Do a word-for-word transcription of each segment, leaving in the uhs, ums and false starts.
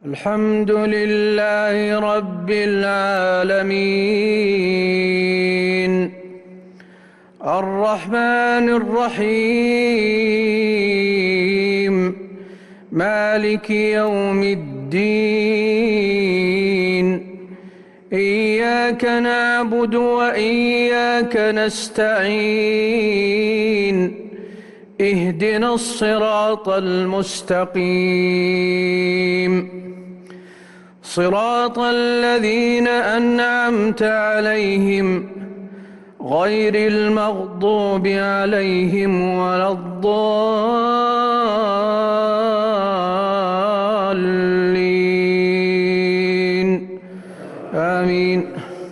الحمد لله رب العالمين الرحمن الرحيم مالك يوم الدين إياك نعبد وإياك نستعين اهدنا الصراط المستقيم صراط الذين أنعمت عليهم غير المغضوب عليهم ولا الضالين آمين.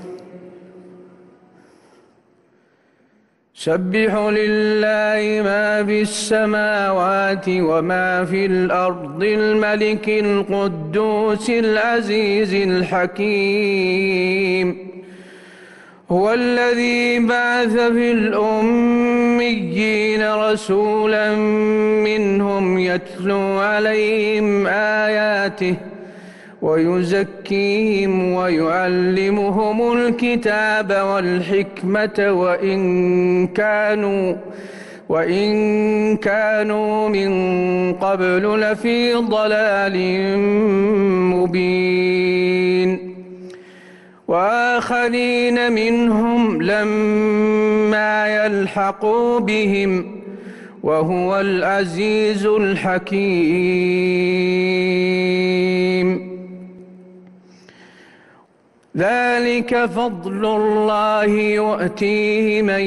سبح لله ما في السماوات وما في الأرض الملك القدوس العزيز الحكيم هو الذي بعث في الأميين رسولا منهم يتلو عليهم آياته ويزكيهم ويعلمهم الكتاب والحكمة وإن كانوا وإن كانوا من قبل لفي ضلال مبين وآخرين منهم لما يلحقوا بهم وهو العزيز الحكيم. ذلك فضل الله يؤتيه من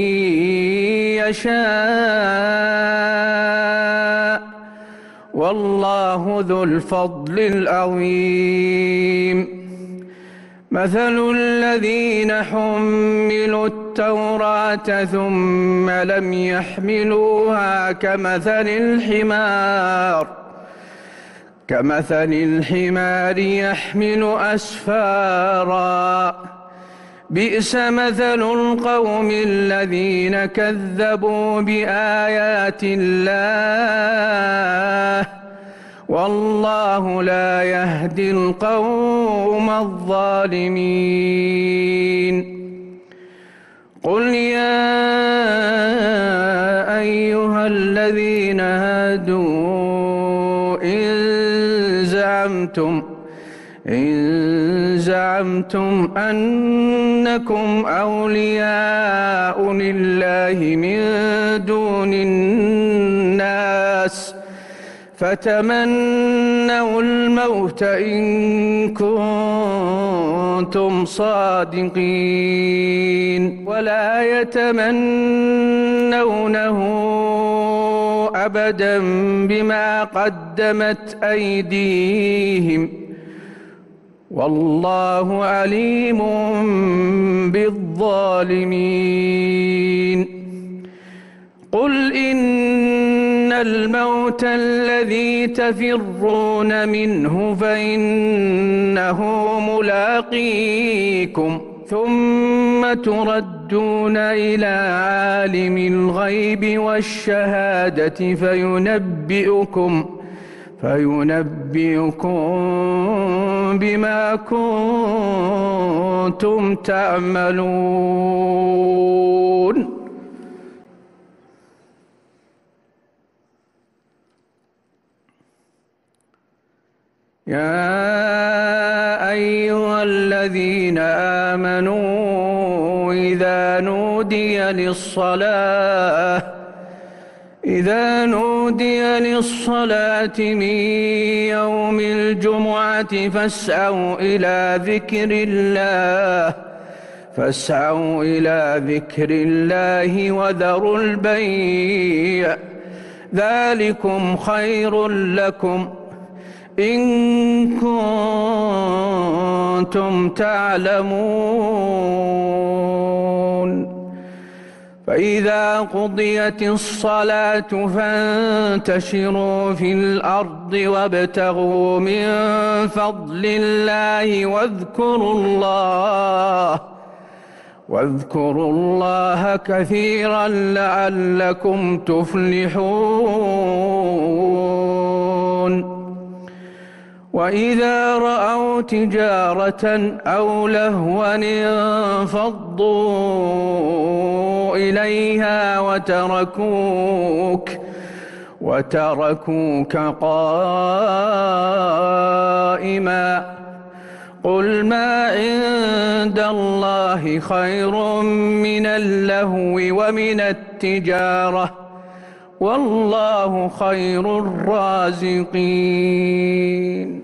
يشاء والله ذو الفضل العظيم. مثل الذين حملوا التوراة ثم لم يحملوها كمثل الحمار كمثل الحمار يحمل أسفارا بئس مثل القوم الذين كذبوا بآيات الله والله لا يهدي القوم الظالمين. قل يا أيها الذين هادوا إن زعمتم إن زعمتم أنكم أولياء لله من دون الناس فتمنوا الموت إن كنتم صادقين ولا يتمنونه أبدا بما قدمت أيديهم والله عليم بالظالمين. قل إن الموت الذي تفرون منه فإنه ملاقيكم ثم تردون إلى عالم الغيب والشهادة فينبئكم فينبئكم بما كنتم تعملون. يا أيها الذين آمنوا إذا نودي للصلاة إذا نودي للصلاة من يوم الجمعة فاسعوا إلى ذكر الله فاسعوا إلى ذكر الله وذروا البيع ذلكم خير لكم إن كنتم تعلمون. فإذا قضيت الصلاة فانتشروا في الأرض وابتغوا من فضل الله واذكروا الله واذكروا الله كثيرا لعلكم تفلحون. وإذا رأوا تجارة أو لهوا انفضوا إليها وتركوك وتركوك قائما قل ما عند الله خير من اللهو ومن التجارة والله خير الرازقين.